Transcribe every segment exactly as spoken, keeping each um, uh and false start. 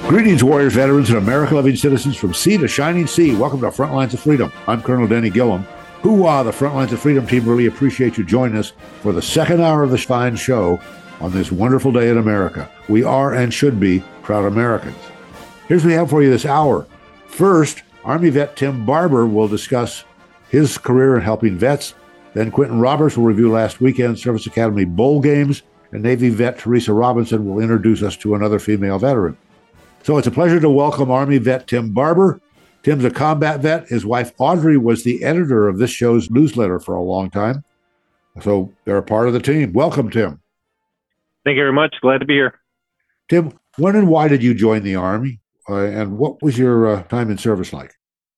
Greetings, warriors, veterans, and America-loving citizens from sea to shining sea. Welcome to Frontlines of Freedom. I'm Colonel Denny Gillum. Hoorah, the Frontlines of Freedom team really appreciate you joining us for the second hour of this fine show on this wonderful day in America. We are and should be proud Americans. Here's what we have for you this hour. First, Army vet Tim Barber will discuss his career in helping vets. Then Quentin Roberts will review last weekend's Service Academy Bowl games, and Navy vet Teresa Robinson will introduce us to another female veteran. So it's a pleasure to welcome Army vet Tim Barber. Tim's a combat vet. His wife, Audrey, was the editor of this show's newsletter for a long time. So they're a part of the team. Welcome, Tim. Thank you very much. Glad to be here. Tim, when and why did you join the Army? Uh, and what was your uh, time in service like?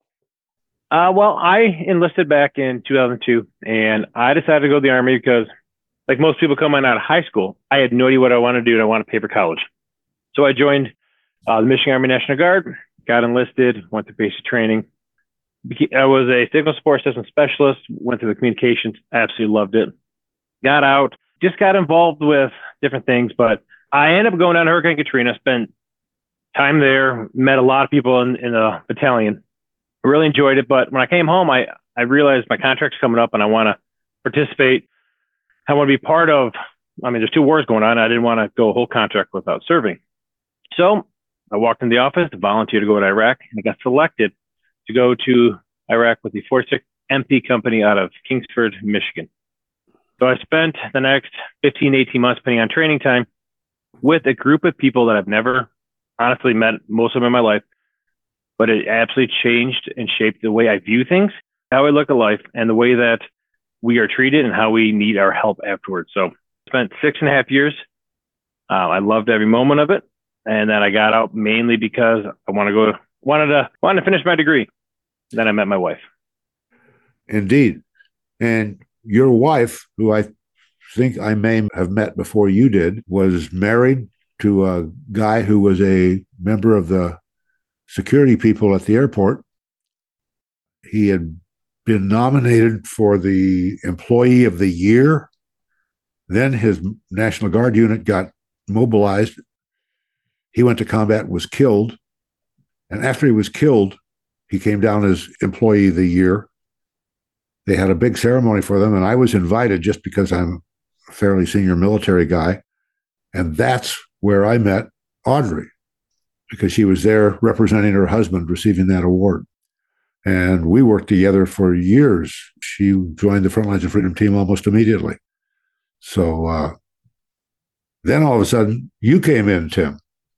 Uh, well, I enlisted back in two thousand two, and I decided to go to the Army because, like most people coming out of high school, I had no idea what I wanted to do, and I wanted to pay for college. So I joined Uh, the Michigan Army National Guard, got enlisted, went through basic training. I was a signal support system specialist, went through the communications, absolutely loved it. Got out, just got involved with different things, but I ended up going down to Hurricane Katrina, spent time there, met a lot of people in, in the battalion. I really enjoyed it, but when I came home, I, I realized my contract's coming up and I want to participate. I want to be part of, I mean, there's two wars going on. I didn't want to go a whole contract without serving. So I walked in the office to volunteer to go to Iraq, and I got selected to go to Iraq with the forty-sixth M P Company out of Kingsford, Michigan. So I spent the next fifteen, eighteen months, depending on training time, with a group of people that I've never honestly met, most of them in my life, but it absolutely changed and shaped the way I view things, how I look at life, and the way that we are treated and how we need our help afterwards. So I spent six and a half years. Uh, I loved every moment of it. And then I got out mainly because I want to go, wanted to, wanted to finish my degree. Then I met my wife. Indeed. And your wife, who I think I may have met before you did, was married to a guy who was a member of the security people at the airport. He had been nominated for the Employee of the Year. Then his National Guard unit got mobilized. He went to combat and was killed. And after he was killed, he came down as Employee of the Year. They had a big ceremony for them, and I was invited just because I'm a fairly senior military guy. And that's where I met Audrey, because she was there representing her husband receiving that award. And we worked together for years. She joined the Frontlines of Freedom team almost immediately. So uh, then all of a sudden, you came in, Tim.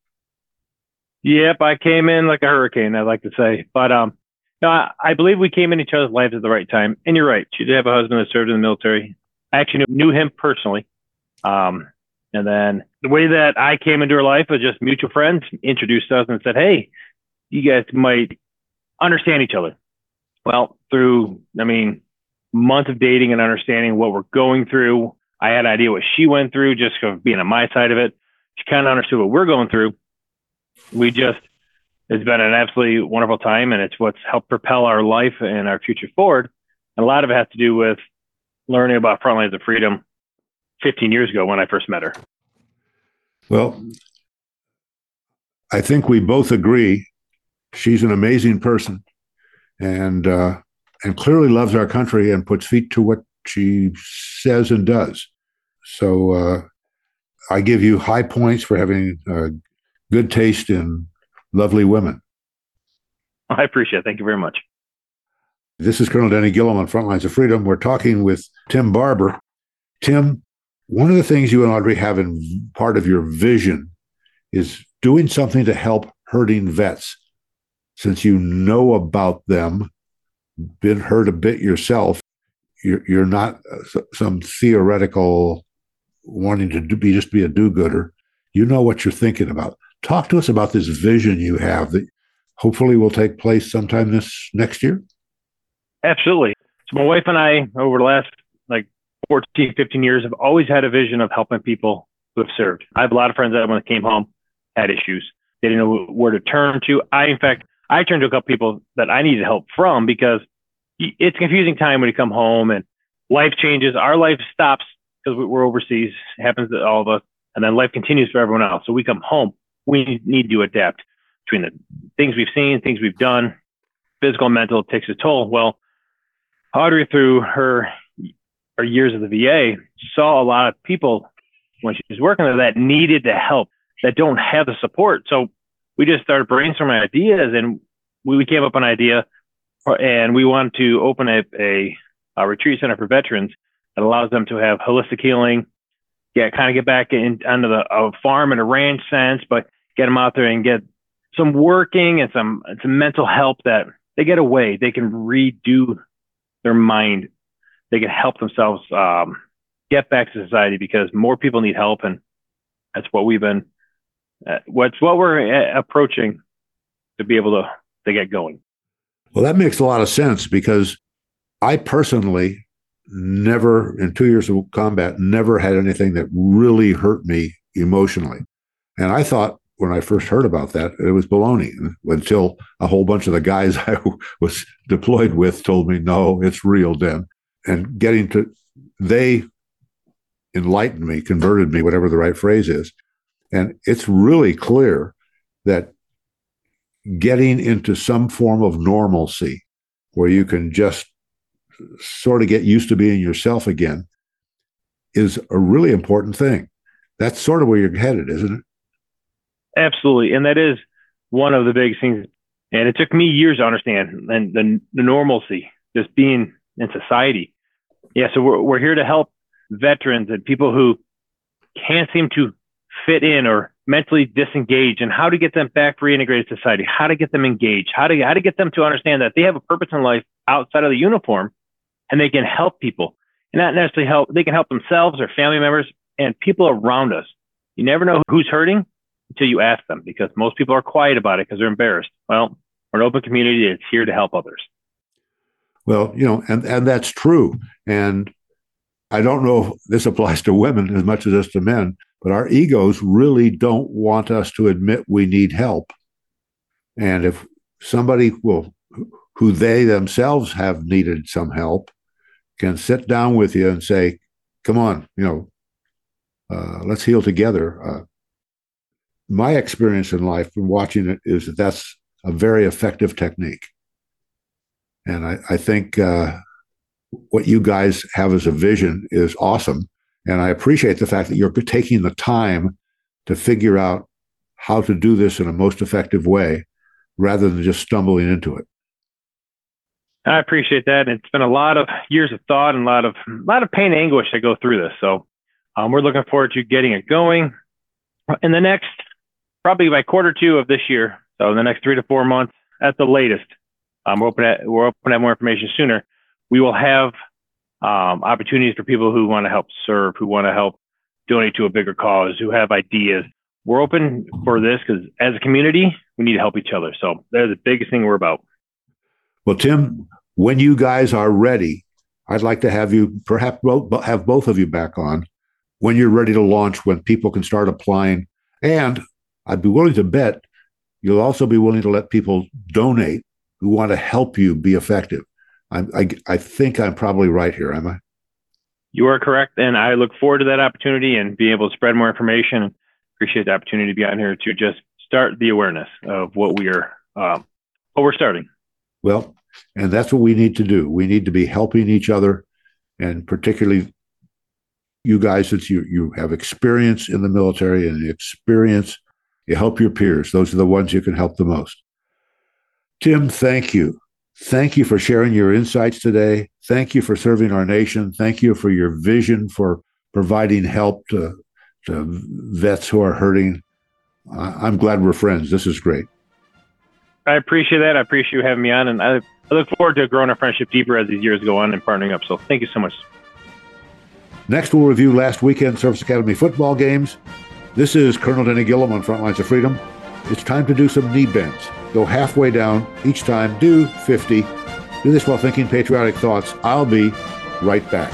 Yep, I came in like a hurricane, I like to say. But um, no, I, I believe we came in each other's lives at the right time. And you're right. She did have a husband that served in the military. I actually knew, knew him personally. Um, and then the way that I came into her life was just mutual friends introduced us and said, hey, you guys might understand each other. Well, through, I mean, months of dating and understanding what we're going through, I had an idea what she went through just from being on my side of it. She kind of understood what we're going through. We just, it's been an absolutely wonderful time, and it's what's helped propel our life and our future forward. And a lot of it has to do with learning about Frontlines of Freedom fifteen years ago when I first met her. Well, I think we both agree she's an amazing person and uh, and clearly loves our country and puts feet to what she says and does. So uh, I give you high points for having uh, good taste in lovely women. I appreciate it. Thank you very much. This is Colonel Denny Gillum on Frontlines of Freedom. We're talking with Tim Barber. Tim, one of the things you and Audrey have in part of your vision is doing something to help hurting vets. Since you know about them, been hurt a bit yourself, you're, you're not some theoretical wanting to do, be just be a do-gooder. You know what you're thinking about. Talk to us about this vision you have that hopefully will take place sometime this next year. Absolutely. So my wife and I, over the last like fourteen, fifteen years, have always had a vision of helping people who have served. I have a lot of friends that when they came home had issues. They didn't know where to turn to. I, in fact, I turned to a couple people that I needed help from because it's a confusing time when you come home and life changes. Our life stops because we're overseas. It happens to all of us. And then life continues for everyone else. So we come home. We need to adapt. between the things we've seen, things we've done, physical and mental, it takes a toll. Well, Audrey, through her, her years of the V A, saw a lot of people when she was working there that needed the help, that don't have the support. So we just started brainstorming ideas, and we, we came up with an idea, and we wanted to open a, a, a retreat center for veterans that allows them to have holistic healing, get kind of get back in under the a farm and a ranch sense, but get them out there and get some working and some some mental help, that they get away, they can redo their mind, they can help themselves um, get back to society, because more people need help, and that's what we've been, uh, what's what we're uh, approaching to be able to to get going. Well, that makes a lot of sense, because I personally never, in two years of combat, never had anything that really hurt me emotionally. And I thought when I first heard about that, it was baloney, until a whole bunch of the guys I was deployed with told me, no, it's real, Den. And getting to, they enlightened me, converted me, whatever the right phrase is. And it's really clear that getting into some form of normalcy where you can just sort of get used to being yourself again is a really important thing. That's sort of where you're headed, isn't it? Absolutely. And that is one of the biggest things. And it took me years to understand, and the, the normalcy, just being in society. Yeah. So we're, we're here to help veterans and people who can't seem to fit in or mentally disengage, and how to get them back reintegrated society, how to get them engaged, how to, how to get them to understand that they have a purpose in life outside of the uniform, and they can help people, and not necessarily help, they can help themselves or family members and people around us. You never know who's hurting until you ask them, because most people are quiet about it because they're embarrassed. Well, we're an open community that's here to help others. Well, you know, and, and that's true. And I don't know if this applies to women as much as it does to men, but our egos really don't want us to admit we need help. And if somebody will, who they themselves have needed some help, can sit down with you and say, come on, you know, uh, let's heal together. Uh, my experience in life from watching it is that that's a very effective technique. And I, I think uh, what you guys have as a vision is awesome. And I appreciate the fact that you're taking the time to figure out how to do this in a most effective way, rather than just stumbling into it. I appreciate that. It's been a lot of years of thought and a lot of a lot of pain and anguish that go through this. So um, we're looking forward to getting it going in the next, probably by quarter two of this year. So in the next three to four months at the latest, um, we're open at, we're open to have more information sooner. We will have um, opportunities for people who want to help serve, who want to help donate to a bigger cause, who have ideas. We're open for this because as a community, we need to help each other. So they're the biggest thing we're about. Well, Tim, when you guys are ready, I'd like to have you, perhaps both, have both of you back on when you're ready to launch, when people can start applying. And I'd be willing to bet you'll also be willing to let people donate who want to help you be effective. I, I, I think I'm probably right here, am I? You are correct. And I look forward to that opportunity and being able to spread more information. Appreciate the opportunity to be out here to just start the awareness of what we are, um, what we're starting. Well, and that's what we need to do. We need to be helping each other, and particularly you guys, since you, you have experience in the military and the experience, you help your peers. Those are the ones you can help the most. Tim, thank you. Thank you for sharing your insights today. Thank you for serving our nation. Thank you for your vision for providing help to, to vets who are hurting. I'm glad we're friends. This is great. I appreciate that. I appreciate you having me on, and I, I look forward to growing our friendship deeper as these years go on and partnering up. So thank you so much. Next, we'll review last weekend's Service Academy football games. This is Colonel Denny Gillum on Frontlines of Freedom. It's time to do some knee bends. Go halfway down each time. Do fifty. Do this while thinking patriotic thoughts. I'll be right back.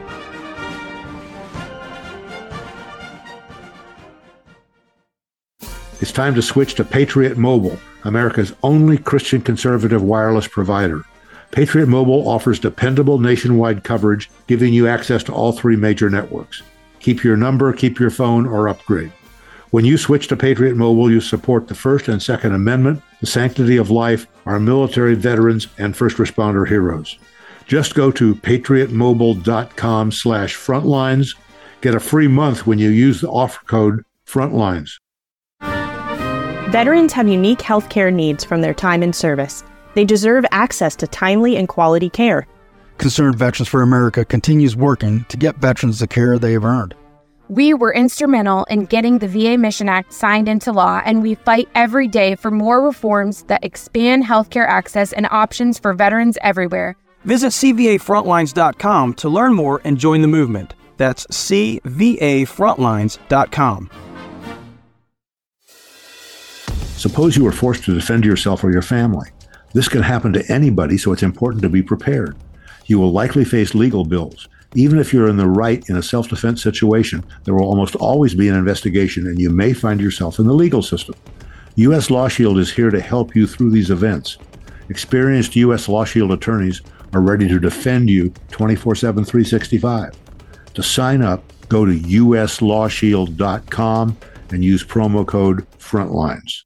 It's time to switch to Patriot Mobile, America's only Christian conservative wireless provider. Patriot Mobile offers dependable nationwide coverage, giving you access to all three major networks. Keep your number, keep your phone, or upgrade. When you switch to Patriot Mobile, you support the First and Second Amendment, the sanctity of life, our military veterans, and first responder heroes. Just go to patriotmobile.com slash frontlines. Get a free month when you use the offer code FRONTLINES. Veterans have unique healthcare needs from their time in service. They deserve access to timely and quality care. Concerned Veterans for America continues working to get veterans the care they have earned. We were instrumental in getting the V A Mission Act signed into law, and we fight every day for more reforms that expand healthcare access and options for veterans everywhere. Visit c v a frontlines dot com to learn more and join the movement. That's c v a frontlines dot com. Suppose you were forced to defend yourself or your family. This can happen to anybody, so it's important to be prepared. You will likely face legal bills. Even if you're in the right in a self-defense situation, there will almost always be an investigation, and you may find yourself in the legal system. U S Law Shield is here to help you through these events. Experienced U S Law Shield attorneys are ready to defend you twenty-four seven, three sixty-five. To sign up, go to u s law shield dot com and use promo code FRONTLINES.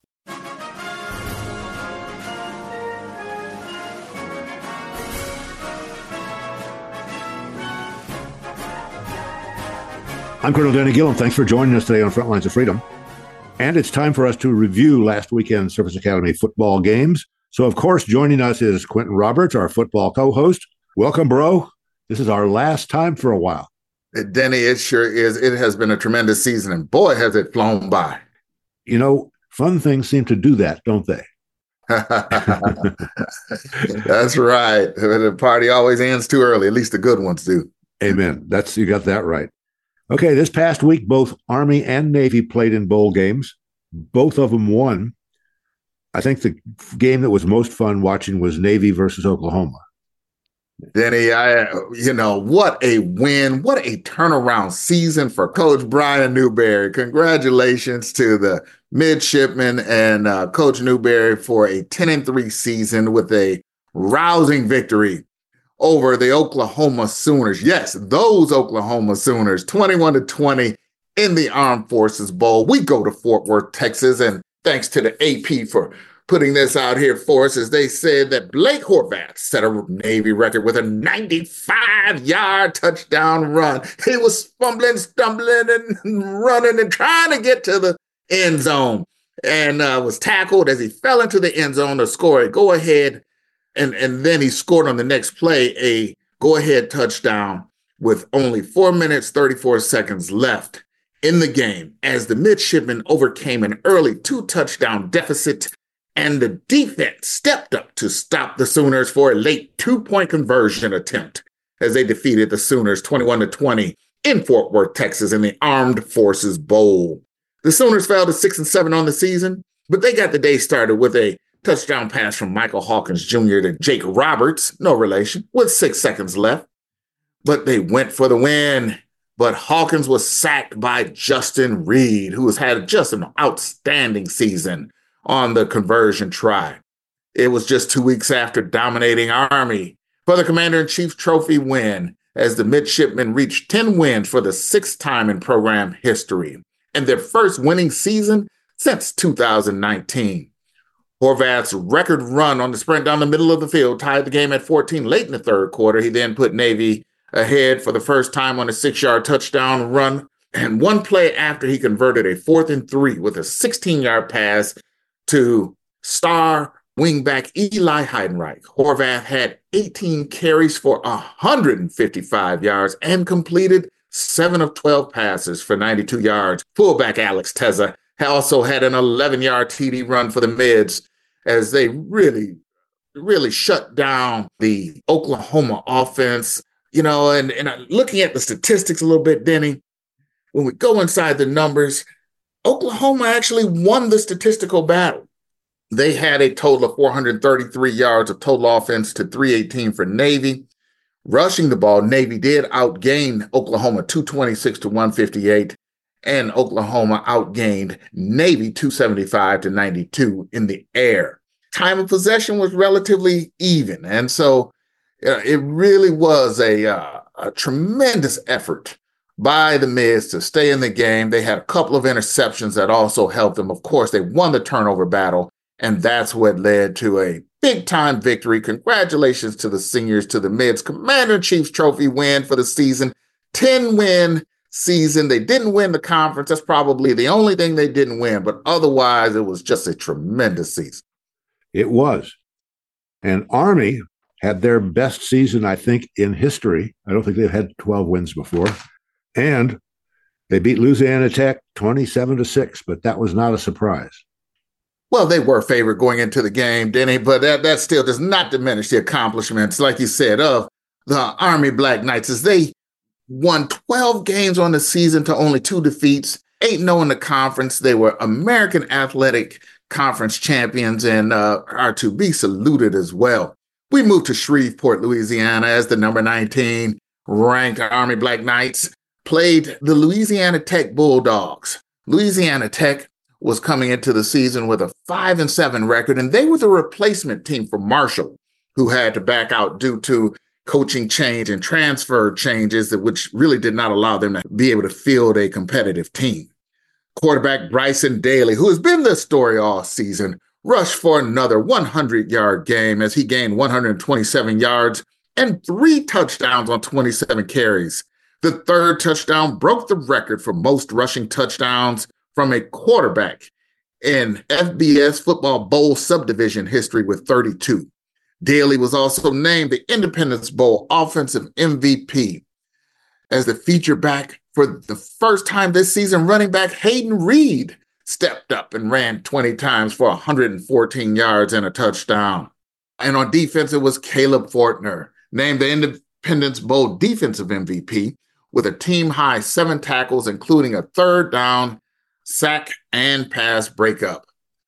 I'm Colonel Danny Gillum. Thanks for joining us today on Frontlines of Freedom. And it's time for us to review last weekend's Service Academy football games. So, of course, joining us is Quentin Roberts, our football co-host. Welcome, bro. This is our last time for a while. Denny, it sure is. It has been a tremendous season, and boy, has it flown by. You know, fun things seem to do that, don't they? That's right. The party always ends too early. At least the good ones do. Amen. That's you got that right. Okay, this past week, both Army and Navy played in bowl games. Both of them won. I think the game that was most fun watching was Navy versus Oklahoma. Denny, I, you know, what a win. What a turnaround season for Coach Brian Newberry. Congratulations to the midshipmen and uh, Coach Newberry for a ten and three season with a rousing victory over the Oklahoma Sooners. Yes, those Oklahoma Sooners, twenty-one to twenty in the Armed Forces Bowl. We go to Fort Worth, Texas, and thanks to the A P for putting this out here for us, as they said that Blake Horvath set a Navy record with a ninety-five-yard touchdown run. He was fumbling, stumbling, and running and trying to get to the end zone, and uh, was tackled as he fell into the end zone to score a go-ahead. And, and then he scored on the next play a go-ahead touchdown with only four minutes, thirty-four seconds left in the game as the midshipmen overcame an early two-touchdown deficit, and the defense stepped up to stop the Sooners for a late two-point conversion attempt as they defeated the Sooners twenty-one to twenty in Fort Worth, Texas in the Armed Forces Bowl. The Sooners fell to six and seven on the season, but they got the day started with a touchdown pass from Michael Hawkins Junior to Jake Roberts, no relation, with six seconds left. But they went for the win. But Hawkins was sacked by Justin Reed, who has had just an outstanding season on the conversion try. It was just two weeks after dominating Army for the Commander-in-Chief Trophy win, as the midshipmen reached ten wins for the sixth time in program history, and their first winning season since two thousand nineteen. Horvath's record run on the sprint down the middle of the field tied the game at fourteen late in the third quarter. He then put Navy ahead for the first time on a six-yard touchdown run. And one play after, he converted a fourth and three with a sixteen-yard pass to star wingback Eli Heidenreich. Horvath had eighteen carries for one hundred fifty-five yards and completed seven of twelve passes for ninety-two yards. Fullback Alex Teza also had an eleven-yard T D run for the Mids, as they really, really shut down the Oklahoma offense. You know, and, and looking at the statistics a little bit, Denny, when we go inside the numbers, Oklahoma actually won the statistical battle. They had a total of four hundred thirty-three yards of total offense to three eighteen for Navy. Rushing the ball, Navy did outgain Oklahoma two twenty-six to one fifty-eight. And Oklahoma outgained Navy two seventy-five to ninety-two in the air. Time of possession was relatively even. And so uh, it really was a, uh, a tremendous effort by the Mids to stay in the game. They had a couple of interceptions that also helped them. Of course, they won the turnover battle, and that's what led to a big-time victory. Congratulations to the seniors, to the Mids. Commander-in-Chief's Trophy win for the season, ten-win season. They didn't win the conference. That's probably the only thing they didn't win, but otherwise, it was just a tremendous season. It was. And Army had their best season, I think, in history. I don't think they've had twelve wins before. And they beat Louisiana Tech twenty-seven to six, but that was not a surprise. Well, they were favored going into the game, Denny, but that, that still does not diminish the accomplishments, like you said, of the Army Black Knights, as they won twelve games on the season to only two defeats, eight and oh in the conference. They were American Athletic Conference champions and uh, are to be saluted as well. We moved to Shreveport, Louisiana, as the number nineteen ranked Army Black Knights played the Louisiana Tech Bulldogs. Louisiana Tech was coming into the season with a five and seven record, and they were the replacement team for Marshall, who had to back out due to coaching change and transfer changes, which really did not allow them to be able to field a competitive team. Quarterback Bryson Daly, who has been the story all season, rushed for another hundred-yard game as he gained one hundred twenty-seven yards and three touchdowns on twenty-seven carries. The third touchdown broke the record for most rushing touchdowns from a quarterback in F B S Football Bowl subdivision history with thirty-two. Daly was also named the Independence Bowl Offensive M V P. As the feature back for the first time this season, running back Hayden Reed stepped up and ran twenty times for one hundred fourteen yards and a touchdown. And on defense, it was Caleb Fortner, named the Independence Bowl Defensive M V P with a team-high seven tackles, including a third down, sack, and pass breakup.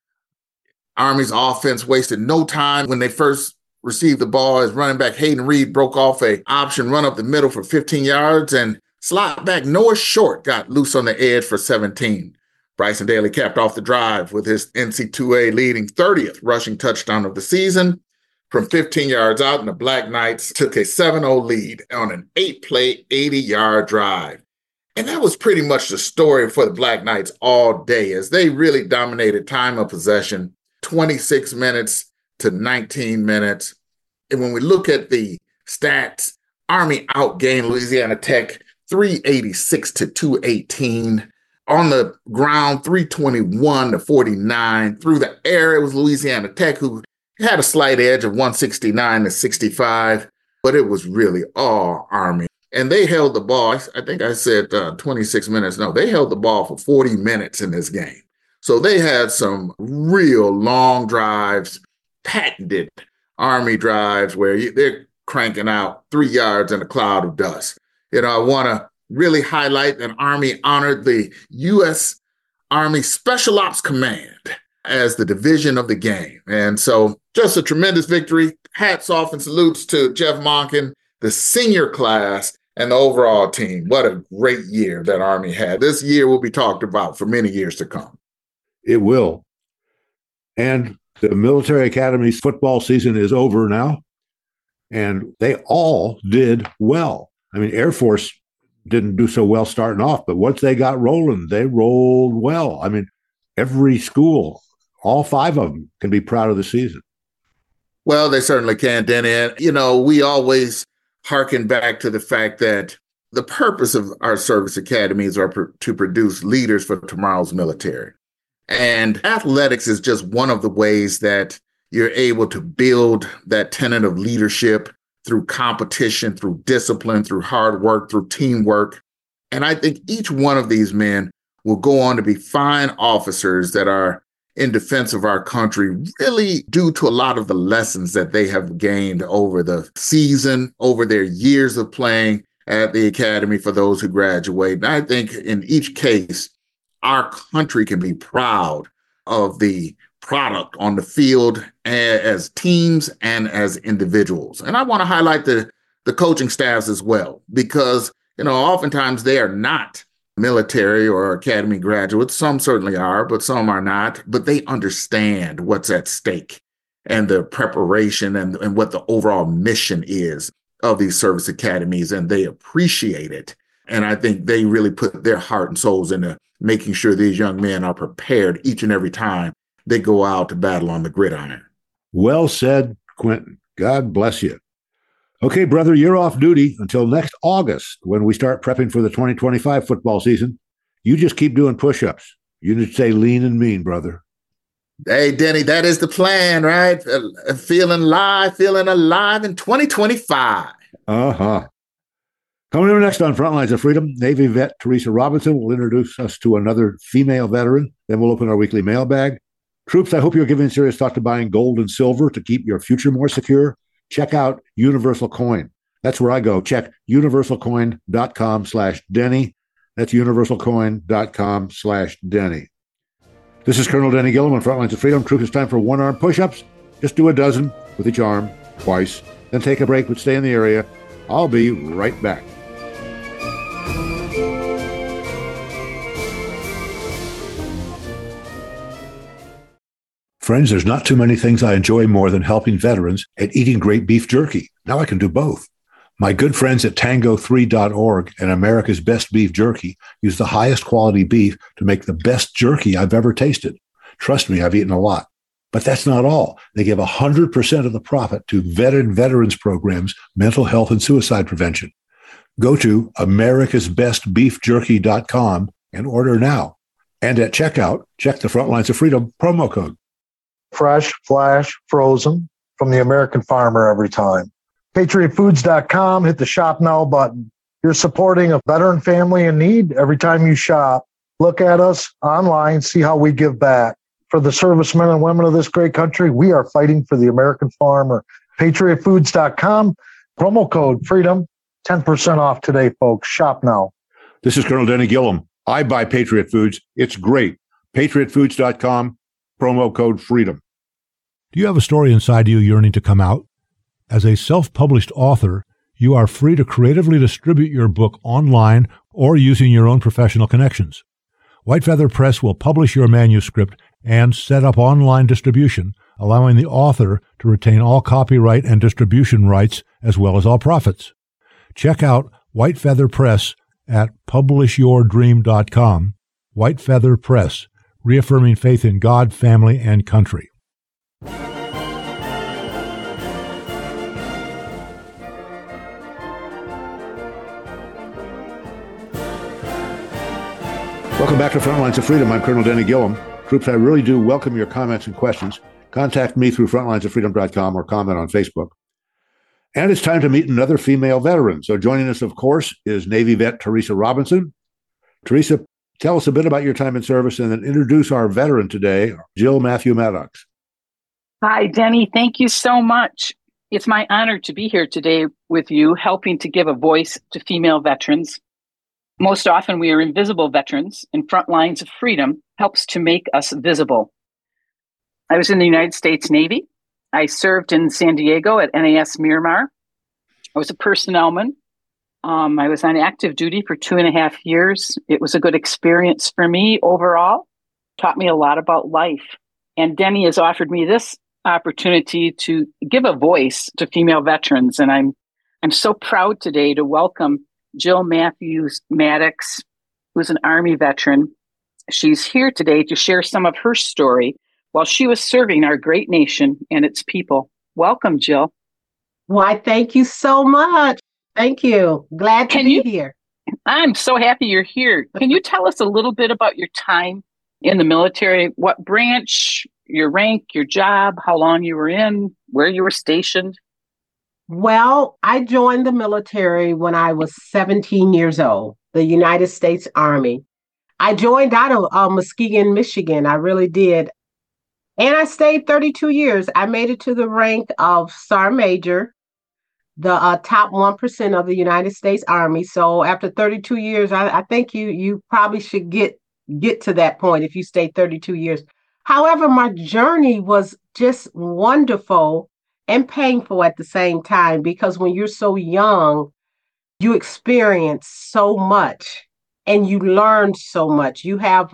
Army's offense wasted no time when they first received the ball as running back Hayden Reed broke off a option run up the middle for fifteen yards, and slot back Noah Short got loose on the edge for seventeen. Bryson Daly capped off the drive with his N C double A leading thirtieth rushing touchdown of the season from fifteen yards out, and the Black Knights took a seven oh lead on an eight-play, eighty-yard drive. And that was pretty much the story for the Black Knights all day, as they really dominated time of possession, twenty-six minutes to nineteen minutes. And when we look at the stats, Army outgained Louisiana Tech three eighty-six to two eighteen. On the ground, three twenty-one to forty-nine. Through the air, it was Louisiana Tech who had a slight edge of one sixty-nine to sixty-five, but it was really all Army. And they held the ball, I think I said uh, twenty-six minutes. No, they held the ball for forty minutes in this game. So they had some real long drives, patented Army drives where you, they're cranking out three yards in a cloud of dust. You know, I want to really highlight that Army honored the U S Army Special Ops Command as the division of the game. And so just a tremendous victory. Hats off and salutes to Jeff Monken, the senior class, and the overall team. What a great year that Army had. This year will be talked about for many years to come. It will. And the military academy's football season is over now, and they all did well. I mean, Air Force didn't do so well starting off, but once they got rolling, they rolled well. I mean, every school, all five of them, can be proud of the season. Well, they certainly can, Denny. And, you know, we always harken back to the fact that the purpose of our service academies are pr- to produce leaders for tomorrow's military. And athletics is just one of the ways that you're able to build that tenet of leadership through competition, through discipline, through hard work, through teamwork. And I think each one of these men will go on to be fine officers that are in defense of our country, really due to a lot of the lessons that they have gained over the season, over their years of playing at the academy for those who graduate. And I think in each case, our country can be proud of the product on the field as teams and as individuals. And I want to highlight the, the coaching staffs as well, because, you know, oftentimes they are not military or academy graduates. Some certainly are, but some are not. But they understand what's at stake and the preparation and, and what the overall mission is of these service academies, and they appreciate it. And I think they really put their heart and souls into making sure these young men are prepared each and every time they go out to battle on the gridiron. Well said, Quentin. God bless you. Okay, brother, you're off duty until next August when we start prepping for the twenty twenty-five football season. You just keep doing push-ups. You need to stay lean and mean, brother. Hey, Denny, that is the plan, right? Feeling live, feeling alive in twenty twenty-five. Uh-huh. Coming up next on Frontlines of Freedom, Navy vet Teresa Robinson will introduce us to another female veteran. Then we'll open our weekly mailbag. Troops, I hope you're giving serious thought to buying gold and silver to keep your future more secure. Check out Universal Coin. That's where I go. Check universalcoin.com slash Denny. That's universalcoin.com slash Denny. This is Colonel Denny Gillum on Frontlines of Freedom. Troops, it's time for one-arm push-ups. Just do a dozen with each arm twice. Then take a break, but stay in the area. I'll be right back. Friends, there's not too many things I enjoy more than helping veterans and eating great beef jerky. Now I can do both. My good friends at tango three dot org and America's Best Beef Jerky use the highest quality beef to make the best jerky I've ever tasted. Trust me, I've eaten a lot. But that's not all. They give one hundred percent of the profit to veteran veterans programs, mental health, and suicide prevention. Go to americas best beef jerky dot com and order now. And at checkout, check the Frontlines of Freedom promo code. Fresh, flash, frozen, from the American farmer every time. patriot foods dot com, hit the Shop Now button. You're supporting a veteran family in need every time you shop. Look at us online, see how we give back. For the servicemen and women of this great country, we are fighting for the American farmer. patriot foods dot com, promo code FREEDOM, ten percent off today, folks. Shop now. This is Colonel Denny Gillum. I buy Patriot Foods. It's great. patriot foods dot com, promo code FREEDOM. Do you have a story inside you yearning to come out? As a self-published author, you are free to creatively distribute your book online or using your own professional connections. White Feather Press will publish your manuscript and set up online distribution, allowing the author to retain all copyright and distribution rights as well as all profits. Check out White Feather Press at publish your dream dot com. White Feather Press, reaffirming faith in God, family, and country. Welcome back to Frontlines of Freedom. I'm Colonel Denny Gillum. Troops, I really do welcome your comments and questions. Contact me through frontlines of freedom dot com or comment on Facebook. And it's time to meet another female veteran. So joining us, of course, is Navy vet Teresa Robinson. Teresa, tell us a bit about your time in service and then introduce our veteran today, Jill Matthew Maddox. Hi, Denny. Thank you so much. It's my honor to be here today with you, helping to give a voice to female veterans. Most often, we are invisible veterans, and Frontlines of Freedom helps to make us visible. I was in the United States Navy. I served in San Diego at N A S Miramar. I was a personnelman. Um, I was on active duty for two and a half years. It was a good experience for me overall. Taught me a lot about life. And Denny has offered me this opportunity to give a voice to female veterans. And I'm I'm so proud today to welcome Jill Matthews Maddox, who's an Army veteran. She's here today to share some of her story while she was serving our great nation and its people. Welcome, Jill. Why, thank you so much. Thank you. Glad to Can be you, here. I'm so happy you're here. Can you tell us a little bit about your time in the military? What branch, your rank, your job, how long you were in, where you were stationed? Well, I joined the military when I was seventeen years old, the United States Army. I joined out of uh, Muskegon, Michigan. I really did. And I stayed thirty-two years. I made it to the rank of Sergeant Major, the uh, top one percent of the United States Army. So after thirty-two years, I, I think you you probably should get, get to that point if you stay thirty-two years. However, my journey was just wonderful and painful at the same time, because when you're so young, you experience so much and you learn so much. You have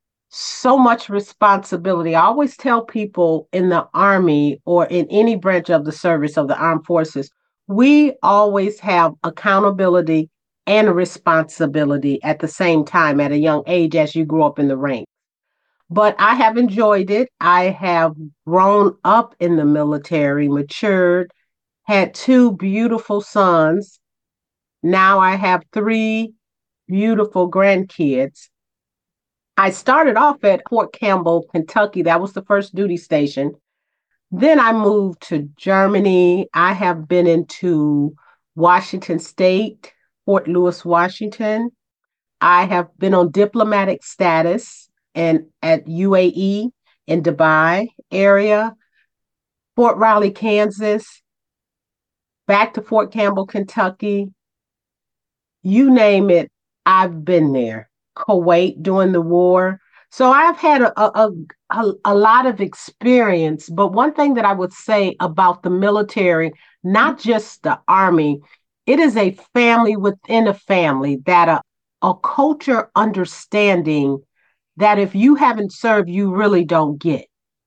so much responsibility. I always tell people in the Army or in any branch of the service of the armed forces, we always have accountability and a responsibility at the same time at a young age as you grow up in the ranks. But I have enjoyed it. I have grown up in the military, matured, had two beautiful sons. Now I have three beautiful grandkids. I started off at Fort Campbell, Kentucky. That was the first duty station. Then I moved to Germany. I have been into Washington State, Fort Lewis, Washington. I have been on diplomatic status and at U A E in Dubai area, Fort Riley, Kansas, back to Fort Campbell, Kentucky. You name it, I've been there. Kuwait during the war. So I've had a, a, a, a lot of experience. But one thing that I would say about the military, not just the Army, it is a family within a family, that a, a culture understanding that if you haven't served, you really don't get.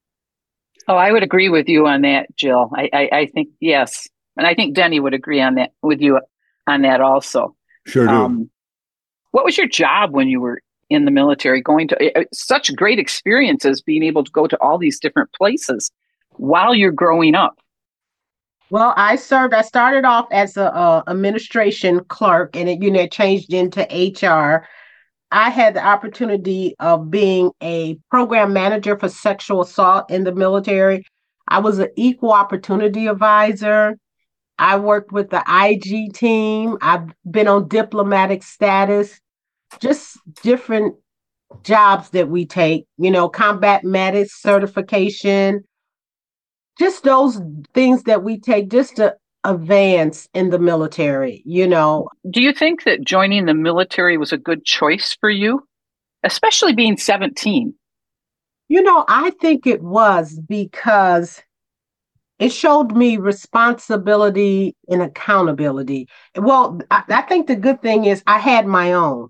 Oh, I would agree with you on that, Jill. I, I, I think, yes. And I think Denny would agree on that with you on that also. Sure do. Um, what was your job when you were in the military, going to uh, such great experiences, being able to go to all these different places while you're growing up? Well, I served, I started off as a, a administration clerk, and it, you know, it changed into H R. I had the opportunity of being a program manager for sexual assault in the military. I was an equal opportunity advisor. I worked with the I G team. I've been on diplomatic status, just different jobs that we take, you know, combat medics certification, just those things that we take just to advance in the military, you know. Do you think that joining the military was a good choice for you, especially being seventeen? You know, I think it was, because it showed me responsibility and accountability. Well, I, I think the good thing is I had my own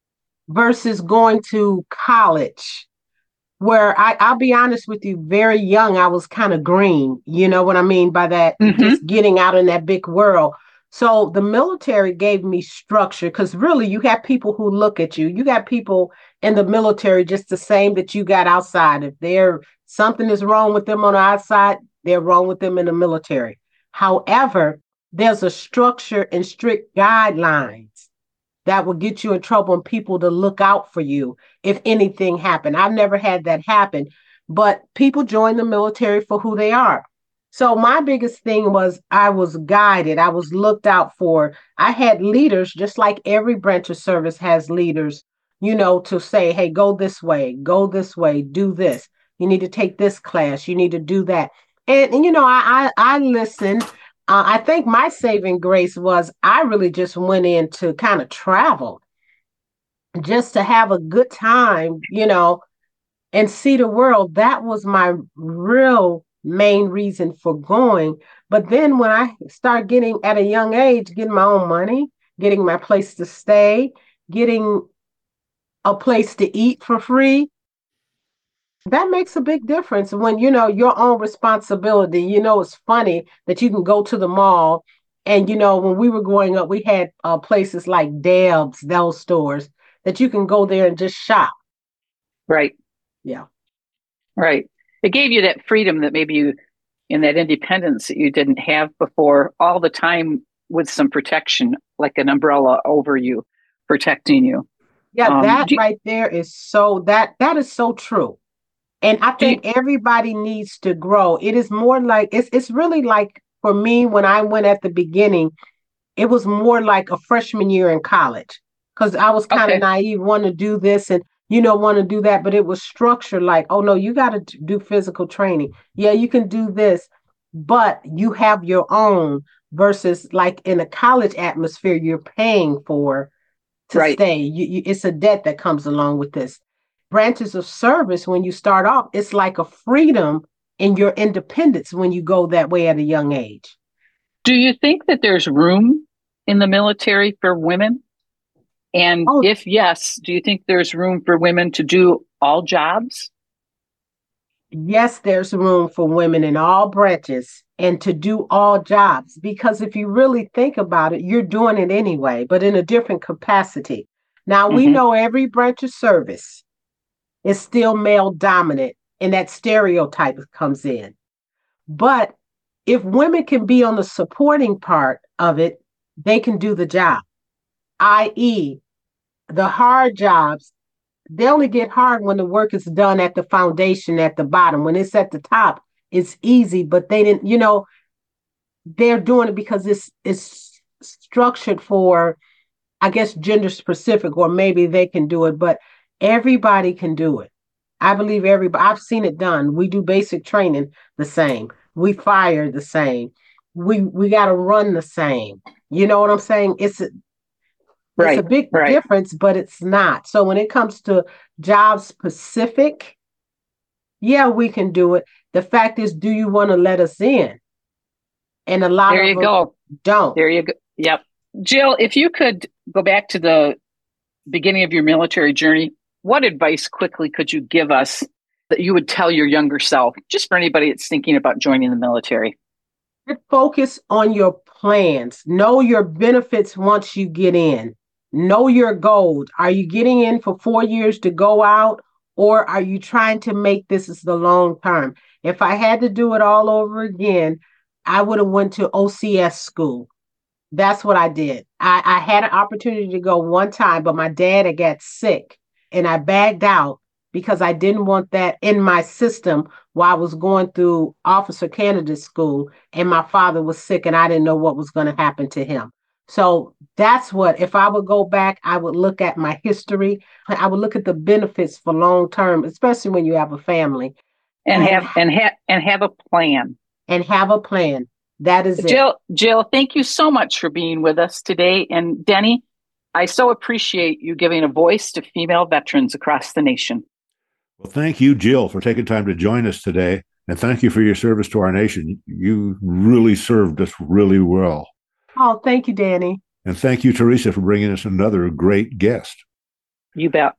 versus going to college where I, I'll be honest with you, very young, I was kind of green. You know what I mean by that? Mm-hmm. Just getting out in that big world. So the military gave me structure, because really you have people who look at you. You got people in the military just the same that you got outside. If there something is wrong with them on the outside, they're wrong with them in the military. However, there's a structure and strict guidelines that will get you in trouble and people to look out for you if anything happened. I've never had that happen, but people join the military for who they are. So my biggest thing was I was guided. I was looked out for. I had leaders, just like every branch of service has leaders, you know, to say, hey, go this way, go this way, do this. You need to take this class. You need to do that. And, and you know, I, I, I listened. Uh, I think my saving grace was I really just went in to kind of travel, just to have a good time, you know, and see the world. That was my real main reason for going. But then when I started getting at a young age, getting my own money, getting my place to stay, getting a place to eat for free, that makes a big difference when, you know, your own responsibility. You know, it's funny that you can go to the mall and, you know, when we were growing up, we had uh, places like Debs, those stores that you can go there and just shop. Right. Yeah. Right. It gave you that freedom that maybe you, in that independence that you didn't have before, all the time with some protection, like an umbrella over you, protecting you. Yeah, um, that you, right there is so, that that is so true. And I think you, everybody needs to grow. It is more like, it's it's really like, for me, when I went at the beginning, it was more like a freshman year in college, because I was kind of okay. naive, want to do this and, you know, want to do that. But it was structured like, oh, no, you got to do physical training. Yeah, you can do this, but you have your own, versus like in a college atmosphere, you're paying for to right. stay. You, you, it's a debt that comes along with this. Branches of service, when you start off, it's like a freedom in your independence when you go that way at a young age. Do you think that there's room in the military for women? And oh. if yes, do you think there's room for women to do all jobs? Yes, there's room for women in all branches. and to do all jobs. Because if you really think about it, you're doing it anyway, but in a different capacity. Now, mm-hmm. we know every branch of service is still male dominant, and that stereotype comes in. But if women can be on the supporting part of it, they can do the job, that is, the hard jobs, they only get hard when the work is done at the foundation at the bottom. When it's at the top, it's easy, but they didn't, you know, they're doing it because it's, it's structured for, I guess, gender specific, or maybe they can do it, but everybody can do it. I believe everybody, I've seen it done. We do basic training the same. We fire the same. We we got to run the same. You know what I'm saying? It's a, right, it's a big right. difference, but it's not. So when it comes to job specific, yeah, we can do it. The fact is, do you want to let us in? And a lot there of you them go. don't. There you go. Yep. Jill, if you could go back to the beginning of your military journey, what advice quickly could you give us that you would tell your younger self, just for anybody that's thinking about joining the military? Focus on your plans. Know your benefits once you get in. Know your goals. Are you getting in for four years to go out, or are you trying to make this as the long term? If I had to do it all over again, I would have went to O C S school. That's what I did. I, I had an opportunity to go one time, but my dad had got sick and I bagged out because I didn't want that in my system while I was going through officer candidate school and my father was sick and I didn't know what was going to happen to him. So that's what, if I would go back, I would look at my history. I would look at the benefits for long term, especially when you have a family. And, and have and have and have a plan. And have a plan. That is Jill, it. Jill, thank you so much for being with us today. And Denny, I so appreciate you giving a voice to female veterans across the nation. Well, thank you, Jill, for taking time to join us today. And thank you for your service to our nation. You really served us really well. Oh, thank you, Danny. And thank you, Teresa, for bringing us another great guest. You bet.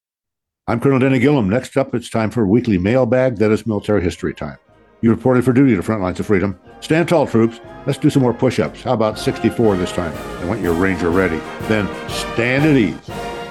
I'm Colonel Denny Gillum. Next up, it's time for weekly mailbag. That is military history time. You reported for duty to Front Lines of Freedom. Stand tall, troops. Let's do some more push-ups. How about sixty-four this time? I want your Ranger ready. Then stand at ease.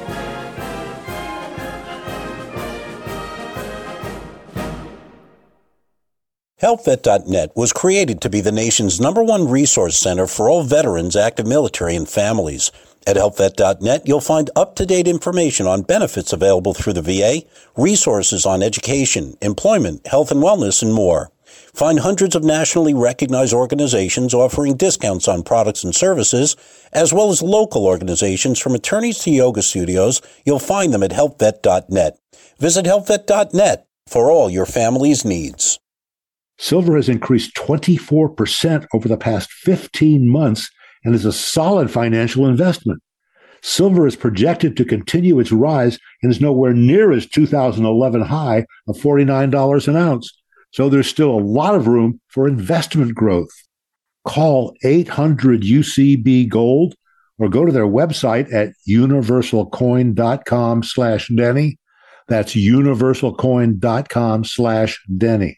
Help Vet dot net was created to be the nation's number one resource center for all veterans, active military, and families. At Help Vet dot net, you'll find up-to-date information on benefits available through the V A, resources on education, employment, health and wellness, and more. Find hundreds of nationally recognized organizations offering discounts on products and services, as well as local organizations from attorneys to yoga studios. You'll find them at Help Vet dot net. Visit Help Vet dot net for all your family's needs. Silver has increased twenty-four percent over the past fifteen months and is a solid financial investment. Silver is projected to continue its rise and is nowhere near its two thousand eleven high of forty-nine dollars an ounce. So there's still a lot of room for investment growth. Call eight hundred U C B Gold or go to their website at universalcoin.com slash Denny. That's universalcoin.com slash Denny.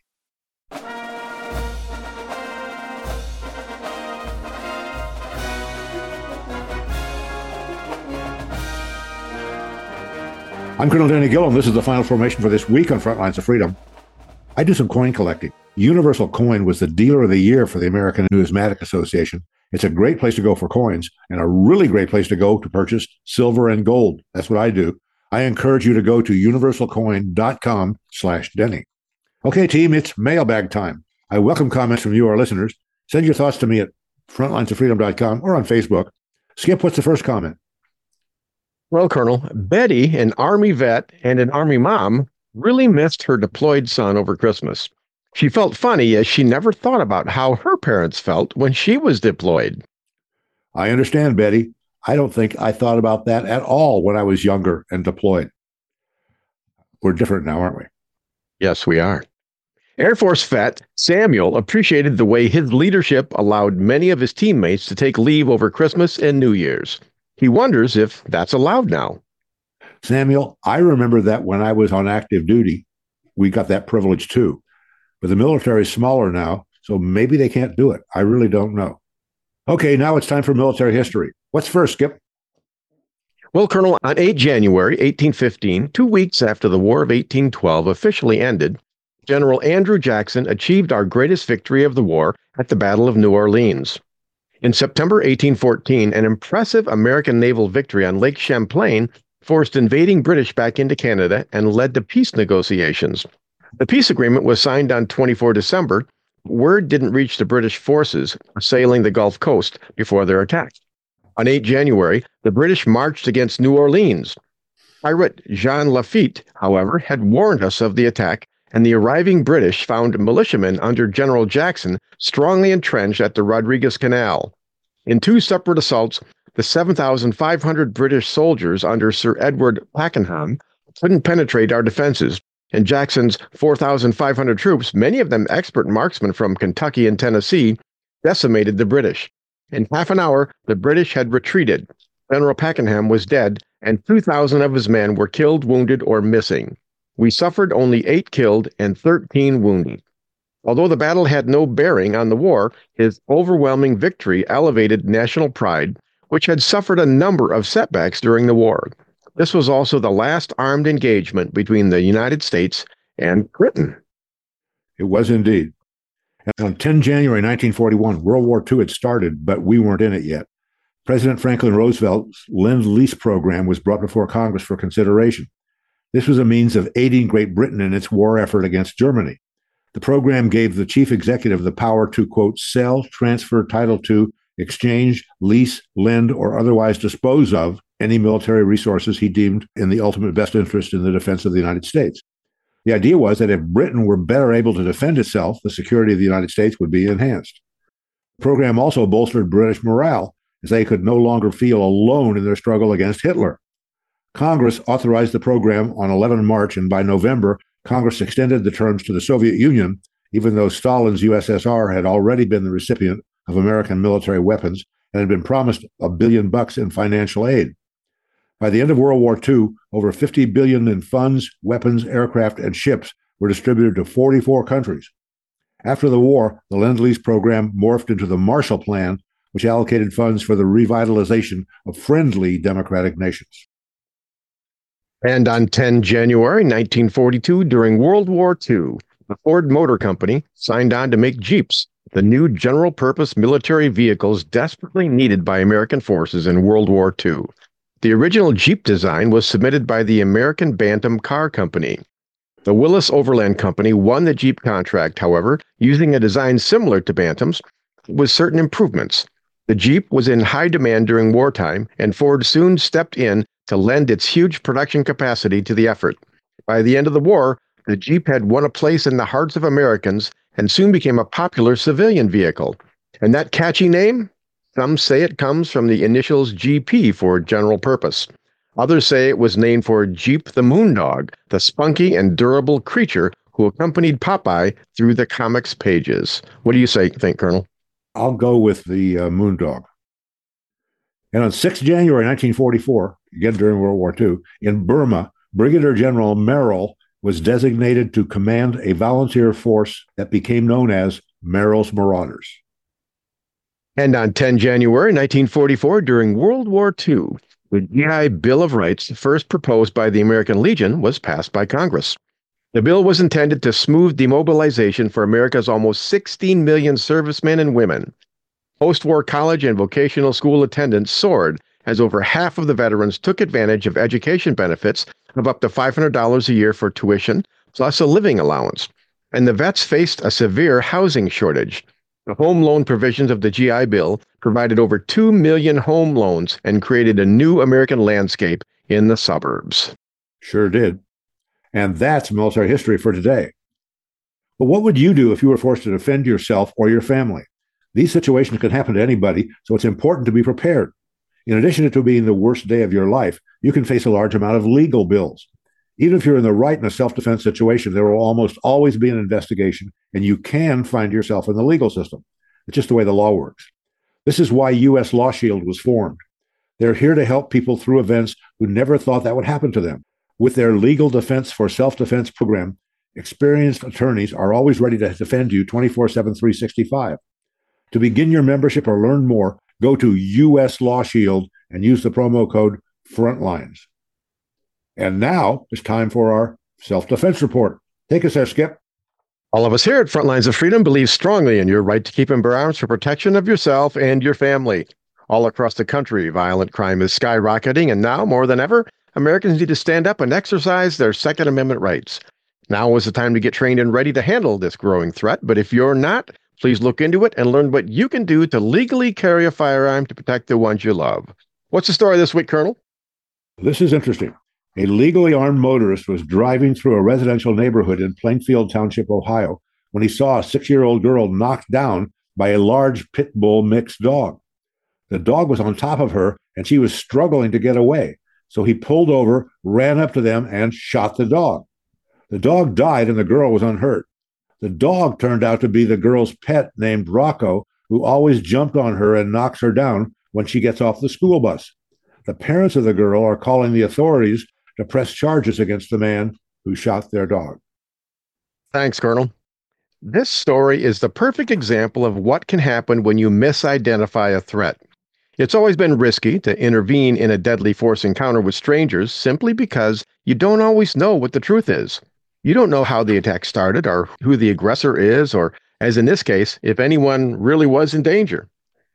I'm Colonel Denny Gillum. This is the final formation for this week on Front Lines of Freedom. I do some coin collecting. Universal Coin was the dealer of the year for the American Numismatic Association. It's a great place to go for coins and a really great place to go to purchase silver and gold. That's what I do. I encourage you to go to universalcoin.com slash Denny. Okay, team, it's mailbag time. I welcome comments from you, our listeners. Send your thoughts to me at frontlines of freedom dot com or on Facebook. Skip, what's the first comment? Well, Colonel, Betty, an Army vet and an Army mom, really missed her deployed son over Christmas. She felt funny as she never thought about how her parents felt when she was deployed. I understand, Betty. I don't think I thought about that at all when I was younger and deployed. We're different now, aren't we? Yes, we are. Air Force vet Samuel appreciated the way his leadership allowed many of his teammates to take leave over Christmas and New Year's. He wonders if that's allowed now. Samuel, I remember that when I was on active duty, we got that privilege too. But the military is smaller now, So maybe they can't do it. I really don't know. Okay, now it's time for military history. What's first, Skip? Well, Colonel, on the eighth of January, eighteen fifteen, two weeks after the War of eighteen twelve officially ended, General Andrew Jackson achieved our greatest victory of the war at the Battle of New Orleans. In September eighteen fourteen, an impressive American naval victory on Lake Champlain forced invading British back into Canada and led to peace negotiations. The peace agreement was signed on the twenty-fourth of December. Word didn't reach the British forces assailing the Gulf Coast before their attack. On the eighth of January, the British marched against New Orleans. Pirate Jean Lafitte, however, had warned us of the attack, and the arriving British found militiamen under General Jackson strongly entrenched at the Rodriguez Canal. In two separate assaults, the seven thousand five hundred British soldiers under Sir Edward Pakenham couldn't penetrate our defenses, and Jackson's four thousand five hundred troops, many of them expert marksmen from Kentucky and Tennessee, decimated the British. In half an hour, the British had retreated. General Pakenham was dead, and two thousand of his men were killed, wounded, or missing. We suffered only eight killed and thirteen wounded. Although the battle had no bearing on the war, his overwhelming victory elevated national pride, which had suffered a number of setbacks during the war. This was also the last armed engagement between the United States and Britain. It was indeed. And on the tenth of January nineteen forty-one, World War Two had started, but we weren't in it yet. President Franklin Roosevelt's Lend-Lease program was brought before Congress for consideration. This was a means of aiding Great Britain in its war effort against Germany. The program gave the chief executive the power to, quote, sell, transfer, title to, exchange, lease, lend, or otherwise dispose of any military resources he deemed in the ultimate best interest in the defense of the United States. The idea was that if Britain were better able to defend itself, the security of the United States would be enhanced. The program also bolstered British morale, as they could no longer feel alone in their struggle against Hitler. Congress authorized the program on the eleventh of March, and by November, Congress extended the terms to the Soviet Union, even though Stalin's U S S R had already been the recipient of American military weapons and had been promised a billion bucks in financial aid. By the end of World War Two, over fifty billion dollars in funds, weapons, aircraft, and ships were distributed to forty-four countries. After the war, the Lend-Lease program morphed into the Marshall Plan, which allocated funds for the revitalization of friendly democratic nations. And on the tenth of January nineteen forty-two, during World War Two, the Ford Motor Company signed on to make Jeeps, the new general-purpose military vehicles desperately needed by American forces in World War Two. The original Jeep design was submitted by the American Bantam Car Company. The Willis Overland Company won the Jeep contract, however, using a design similar to Bantam's, with certain improvements. The Jeep was in high demand during wartime, and Ford soon stepped in to lend its huge production capacity to the effort. By the end of the war, the Jeep had won a place in the hearts of Americans and soon became a popular civilian vehicle. And that catchy name? Some say it comes from the initials G P for general purpose. Others say it was named for Jeep the Moondog, the spunky and durable creature who accompanied Popeye through the comics pages. What do you say, think, Colonel? I'll go with the uh, Moondog. And on the sixth of January nineteen forty-four, again during World War Two, in Burma, Brigadier General Merrill was designated to command a volunteer force that became known as Merrill's Marauders. And on the tenth of January nineteen forty-four, during World War Two, the G I Bill of Rights, first proposed by the American Legion, was passed by Congress. The bill was intended to smooth demobilization for America's almost sixteen million servicemen and women. Post-war college and vocational school attendance soared as over half of the veterans took advantage of education benefits of up to five hundred dollars a year for tuition, plus a living allowance. And the vets faced a severe housing shortage. The home loan provisions of the G I Bill provided over two million home loans and created a new American landscape in the suburbs. Sure did. And that's military history for today. But what would you do if you were forced to defend yourself or your family? These situations can happen to anybody, so it's important to be prepared. In addition to being the worst day of your life, you can face a large amount of legal bills. Even if you're in the right in a self-defense situation, there will almost always be an investigation, and you can find yourself in the legal system. It's just the way the law works. This is why U S Law Shield was formed. They're here to help people through events who never thought that would happen to them. With their Legal Defense for Self-Defense program, Experienced attorneys are always ready to defend you twenty-four seven, three sixty-five. To begin your membership or learn more, go to U S Law Shield and use the promo code FRONTLINES. And now it's time for our self-defense report. Take us there, Skip. All of us here at Frontlines of Freedom believe strongly in your right to keep and bear arms for protection of yourself and your family. All across the country, violent crime is skyrocketing, and now, more than ever, Americans need to stand up and exercise their Second Amendment rights. Now is the time to get trained and ready to handle this growing threat, but if you're not, please look into it and learn what you can do to legally carry a firearm to protect the ones you love. What's the story this week, Colonel? This is interesting. A legally armed motorist was driving through a residential neighborhood in Plainfield Township, Ohio, when he saw a six-year-old girl knocked down by a large pit bull mixed dog. The dog was on top of her, and she was struggling to get away. So he pulled over, ran up to them, and shot the dog. The dog died, and the girl was unhurt. The dog turned out to be the girl's pet named Rocco, who always jumped on her and knocks her down when she gets off the school bus. The parents of the girl are calling the authorities to press charges against the man who shot their dog. Thanks, Colonel. This story is the perfect example of what can happen when you misidentify a threat. It's always been risky to intervene in a deadly force encounter with strangers simply because you don't always know what the truth is. You don't know how the attack started or who the aggressor is, or, as in this case, if anyone really was in danger.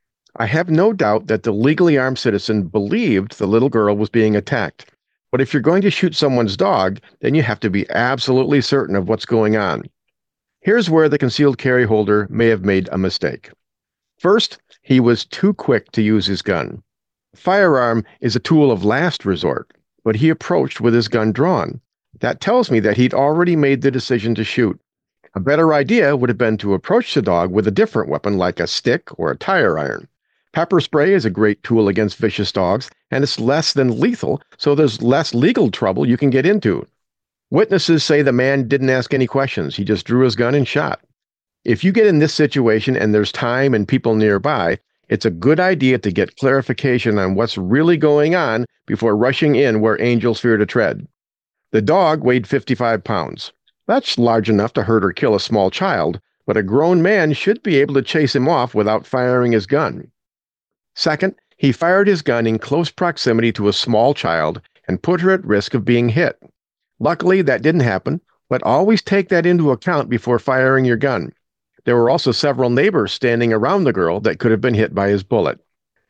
I have no doubt that the legally armed citizen believed the little girl was being attacked. But if you're going to shoot someone's dog, then you have to be absolutely certain of what's going on. Here's where the concealed carry holder may have made a mistake. First, he was too quick to use his gun. A firearm is a tool of last resort, but he approached with his gun drawn. That tells me that he'd already made the decision to shoot. A better idea would have been to approach the dog with a different weapon like a stick or a tire iron. Pepper spray is a great tool against vicious dogs, and it's less than lethal, so there's less legal trouble you can get into. Witnesses say the man didn't ask any questions. He just drew his gun and shot. If you get in this situation and there's time and people nearby, it's a good idea to get clarification on what's really going on before rushing in where angels fear to tread. The dog weighed fifty-five pounds. That's large enough to hurt or kill a small child, but a grown man should be able to chase him off without firing his gun. Second, he fired his gun in close proximity to a small child and put her at risk of being hit. Luckily, that didn't happen, but always take that into account before firing your gun. There were also several neighbors standing around the girl that could have been hit by his bullet.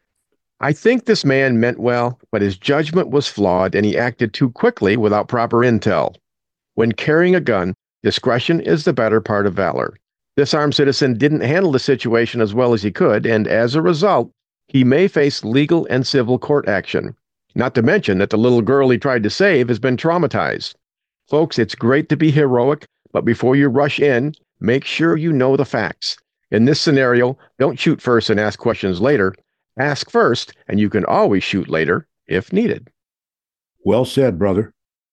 I think this man meant well, but his judgment was flawed and he acted too quickly without proper intel. When carrying a gun, discretion is the better part of valor. This armed citizen didn't handle the situation as well as he could, and as a result, he may face legal and civil court action. Not to mention that the little girl he tried to save has been traumatized. Folks, it's great to be heroic, but before you rush in, make sure you know the facts. In this scenario, don't shoot first and ask questions later. Ask first, and you can always shoot later if needed. Well said, brother.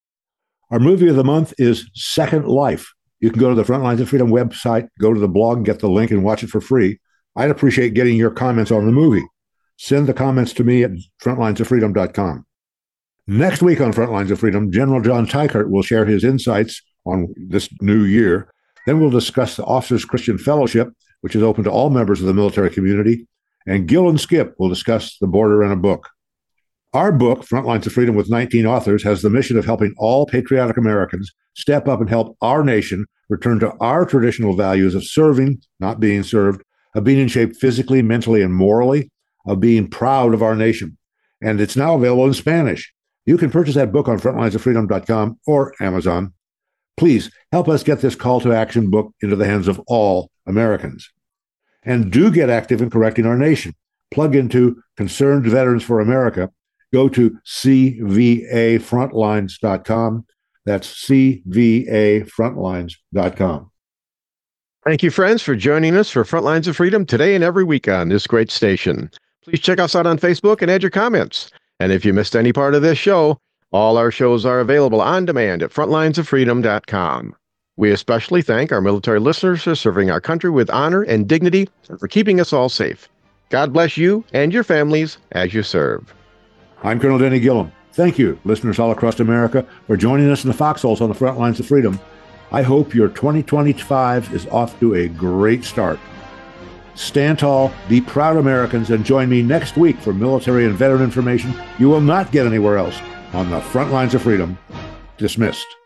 Our movie of the month is Second Life. You can go to the Frontlines of Freedom website, go to the blog, and get the link and watch it for free. I'd appreciate getting your comments on the movie. Send the comments to me at frontlines of freedom dot com. Next week on Frontlines of Freedom, General John Teichert will share his insights on this new year. Then we'll discuss the Officers Christian Fellowship, which is open to all members of the military community. And Gil and Skip will discuss the border in a book. Our book, Frontlines of Freedom with nineteen authors, has the mission of helping all patriotic Americans step up and help our nation return to our traditional values of serving, not being served, of being in shape physically, mentally, and morally, of being proud of our nation. And it's now available in Spanish. You can purchase that book on frontlines of freedom dot com or Amazon. Please help us get this call to action book into the hands of all Americans. And do get active in correcting our nation. Plug into Concerned Veterans for America. Go to c v a frontlines dot com. That's c v a frontlines dot com. Thank you, friends, for joining us for Frontlines of Freedom today and every week on this great station. Please check us out on Facebook and add your comments. And if you missed any part of this show, all our shows are available on demand at frontlines of freedom dot com. We especially thank our military listeners for serving our country with honor and dignity and for keeping us all safe. God bless you and your families as you serve. I'm Colonel Denny Gillum. Thank you, listeners all across America, for joining us in the foxholes on the Front Lines of Freedom. I hope your twenty twenty-five is off to a great start. Stand tall, be proud Americans, and join me next week for military and veteran information you will not get anywhere else on the Front Lines of Freedom. Dismissed.